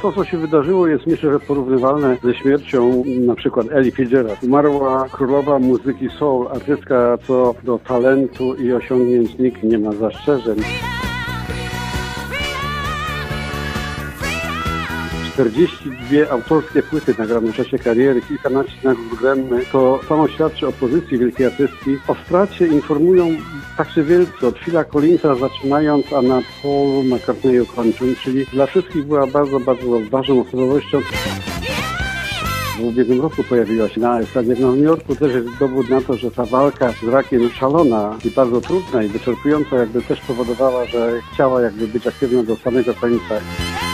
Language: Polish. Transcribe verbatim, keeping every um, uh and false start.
To, co się wydarzyło, jest myślę, że porównywalne ze śmiercią na przykład Elli Fitzgerald. Umarła królowa muzyki soul, artystka, co do talentu i osiągnięć nikt nie ma zastrzeżeń. czterdzieści dwie autorskie płyty nagrane w czasie kariery, kilkanaście nagród Grammy, to samo świadczy o pozycji wielkiej artystki. O stracie informują także wielcy, od Phila Collinsa zaczynając, a na Paulu McCartneyu kończąc, czyli dla wszystkich była bardzo, bardzo ważną osobowością. W ubiegłym roku pojawiła się na estradzie w Nowym Jorku. Też jest dowód na to, że ta walka z rakiem szalona i bardzo trudna i wyczerpująca jakby też powodowała, że chciała jakby być aktywna do samego końca.